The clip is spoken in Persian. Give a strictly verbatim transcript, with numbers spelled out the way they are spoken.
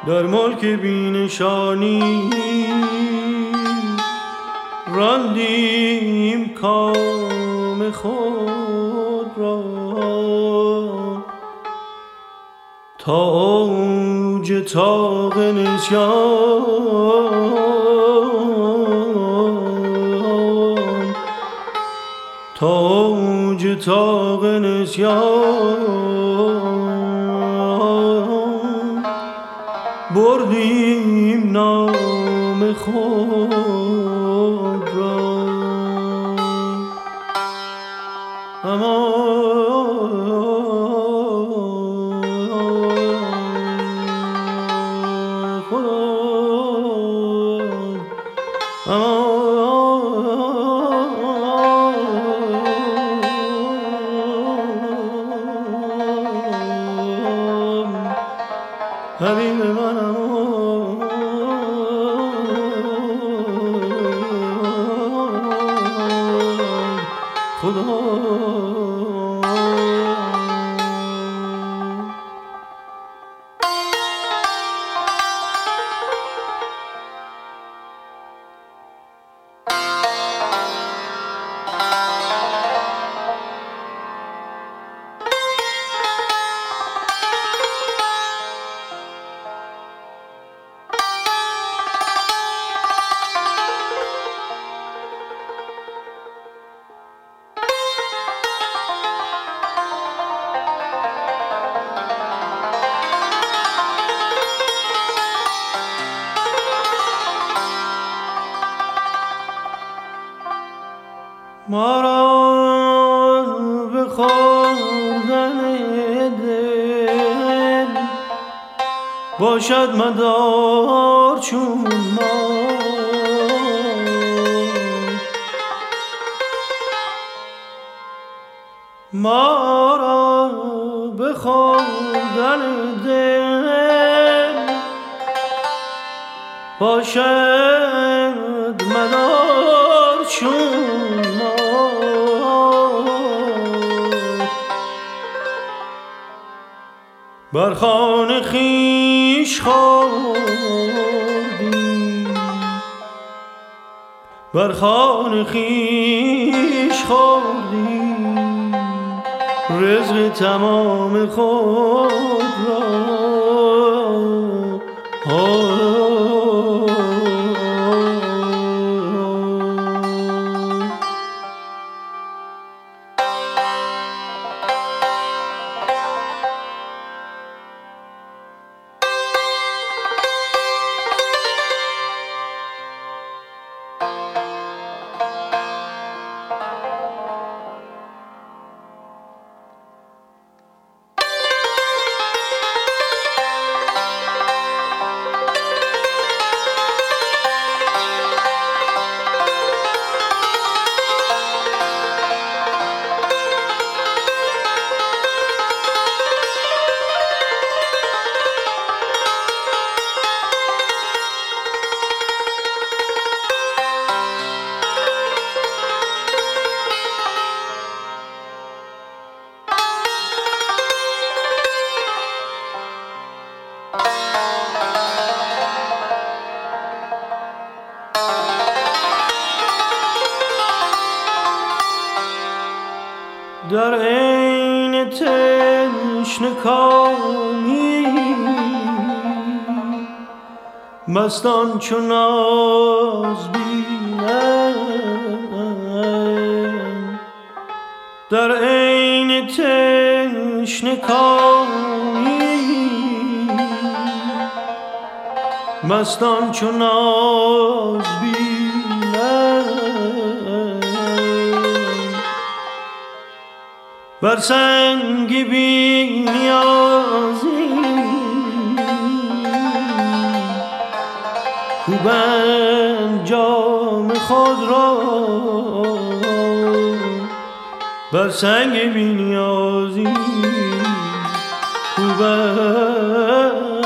در ملک بینشانی راندیم کام خود را تا اوج طاق نسیان تا اوج طاق نسیان بردیم نام خود را. اما حبیب منم خدا. ما را به خوردن دل باشد مدار چون ما، ما را به خوردن دل باشد مدار چون ما. بر خوان خویش خوردیم، بر خوان خویش خوردیم رزق تمام خود را. در عین تشنکامی مستان چو ناز بینم، در عین تشنکامی مستان چو ناز بینم، بر سنگ بی نیازی کوبند جام خود را، بر سنگ بی نیازی کوبند